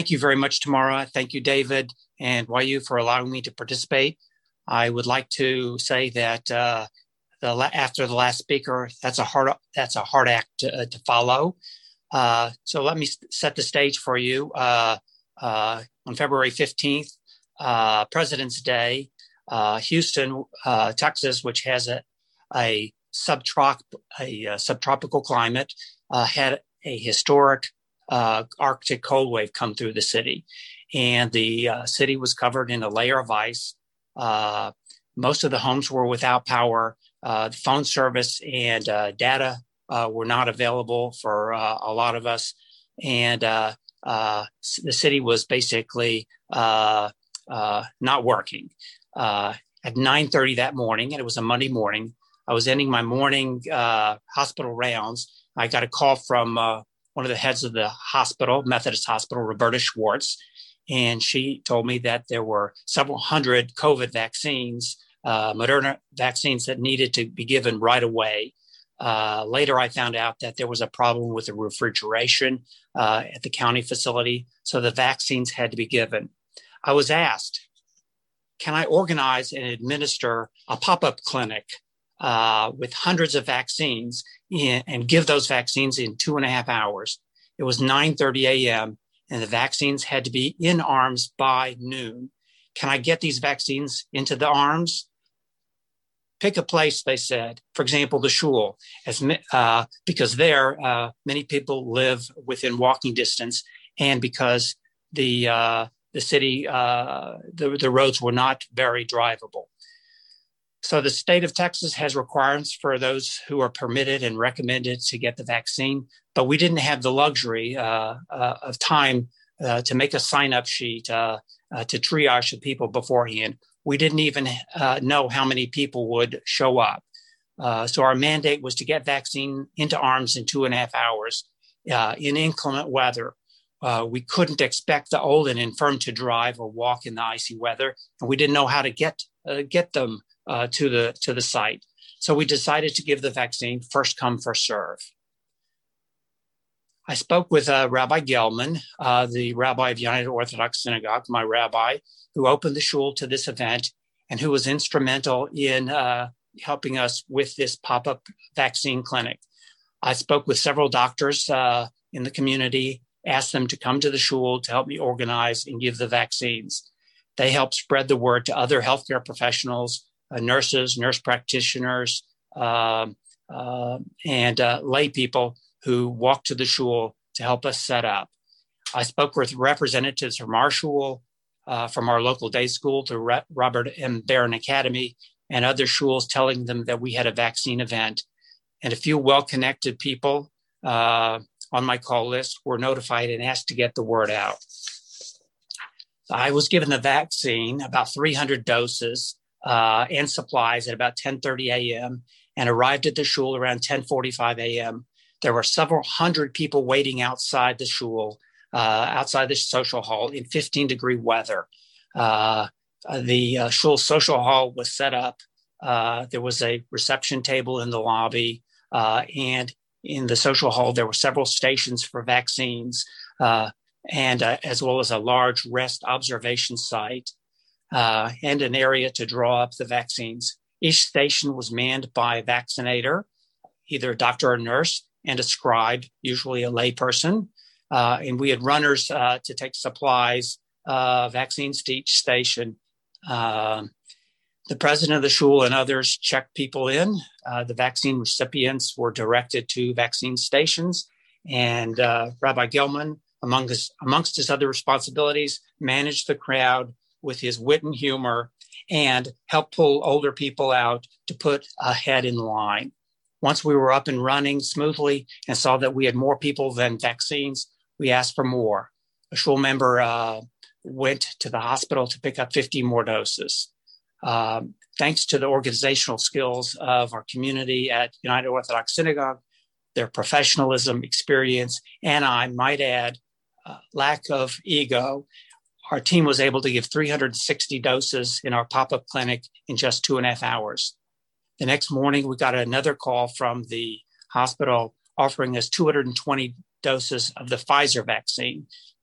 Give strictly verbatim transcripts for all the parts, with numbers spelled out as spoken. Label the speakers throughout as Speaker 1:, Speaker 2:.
Speaker 1: you very much, Tamara. Thank you, David, and Y U for allowing me to participate. I would like to say that uh, the, after the last speaker, that's a hard that's a hard act to, uh, to follow. Uh, so let me set the stage for you. Uh, uh, on February fifteenth, uh, President's Day, uh, Houston, uh, Texas, which has a, a, subtrop- a, a subtropical climate, uh, had a historic uh, Arctic cold wave come through the city. And the uh, city was covered in a layer of ice. Uh, most of the homes were without power. Uh, the phone service and uh, data uh, were not available for uh, a lot of us. And uh, uh, the city was basically uh, uh, not working. Uh, at nine thirty that morning, and it was a Monday morning, I was ending my morning uh, hospital rounds. I got a call from uh, one of the heads of the hospital, Methodist Hospital, Roberta Schwartz, and she told me that there were several hundred COVID vaccines, uh, Moderna vaccines that needed to be given right away. Uh, later, I found out that there was a problem with the refrigeration uh, at the county facility, so the vaccines had to be given. I was asked, can I organize and administer a pop-up clinic uh, with hundreds of vaccines in, and give those vaccines in two and a half hours? It was nine thirty a.m. and the vaccines had to be in arms by noon. Can I get these vaccines into the arms? Pick a place, they said. For example, the shul, as uh, because there uh, many people live within walking distance, and because the uh, the city uh, the the roads were not very drivable. So the state of Texas has requirements for those who are permitted and recommended to get the vaccine, but we didn't have the luxury uh, uh, of time uh, to make a sign-up sheet uh, uh, to triage the people beforehand. We didn't even uh, know how many people would show up. Uh, so our mandate was to get vaccine into arms in two and a half hours uh, in inclement weather. Uh, we couldn't expect the old and infirm to drive or walk in the icy weather, and we didn't know how to get uh, get them uh, to the to the site. So we decided to give the vaccine first come, first serve. I spoke with uh, Rabbi Gelman, uh, the rabbi of United Orthodox Synagogue, my rabbi, who opened the shul to this event and who was instrumental in uh, helping us with this pop-up vaccine clinic. I spoke with several doctors uh, in the community, asked them to come to the shul to help me organize and give the vaccines. They helped spread the word to other healthcare professionals, uh, nurses, nurse practitioners, uh, uh, and uh, lay people who walked to the shul to help us set up. I spoke with representatives from our shul, uh, from our local day school, to Re- Robert M. Barron Academy, and other shuls, telling them that we had a vaccine event. And a few well-connected people uh, on my call list were notified and asked to get the word out. I was given the vaccine, about three hundred doses uh, and supplies at about ten thirty a.m. and arrived at the shul around ten forty-five a.m. There were several hundred people waiting outside the shul, uh, outside the social hall in fifteen degree weather. Uh, the uh, shul social hall was set up. Uh, there was a reception table in the lobby, uh, and in the social hall, there were several stations for vaccines, uh, and uh, as well as a large rest observation site uh, and an area to draw up the vaccines. Each station was manned by a vaccinator, either a doctor or nurse, and a scribe, usually a layperson. Uh, and we had runners uh, to take supplies, uh, vaccines to each station. Uh, the president of the shul and others checked people in. Uh, the vaccine recipients were directed to vaccine stations. And uh, Rabbi Gelman, among his, amongst his other responsibilities, managed the crowd with his wit and humor and helped pull older people out to put ahead in line. Once we were up and running smoothly and saw that we had more people than vaccines, we asked for more. A shul member uh, went to the hospital to pick up fifty more doses. Um, thanks to the organizational skills of our community at United Orthodox Synagogue, their professionalism, experience, and I might add, uh, lack of ego, our team was able to give three hundred sixty doses in our pop-up clinic in just two and a half hours. The next morning, we got another call from the hospital offering us two hundred twenty doses of the Pfizer vaccine.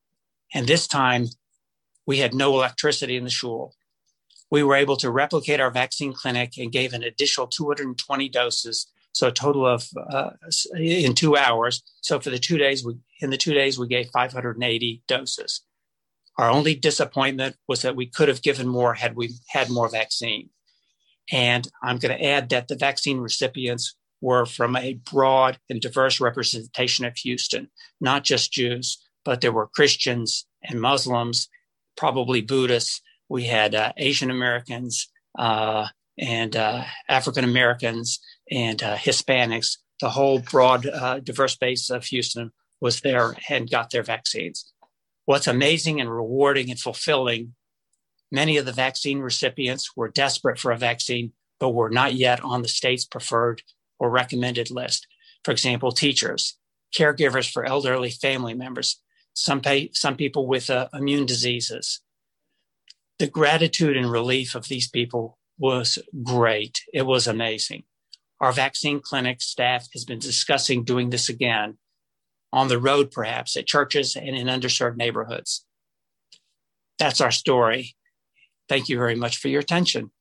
Speaker 1: And this time, we had no electricity in the shul. We were able to replicate our vaccine clinic and gave an additional two hundred twenty doses, so a total of uh, in two hours. So for the two days, we, in the two days, we gave five hundred eighty doses. Our only disappointment was that we could have given more had we had more vaccine. And I'm going to add that the vaccine recipients were from a broad and diverse representation of Houston, not just Jews, but there were Christians and Muslims, probably Buddhists. We had uh, Asian Americans uh, and uh, African Americans and uh, Hispanics. The whole broad, uh, diverse base of Houston was there and got their vaccines. What's amazing and rewarding and fulfilling, many of the vaccine recipients were desperate for a vaccine, but were not yet on the state's preferred or recommended list. For example, teachers, caregivers for elderly family members, some, pay, some people with uh, immune diseases. The gratitude and relief of these people was great. It was amazing. Our vaccine clinic staff has been discussing doing this again on the road, perhaps at churches and in underserved neighborhoods. That's our story. Thank you very much for your attention.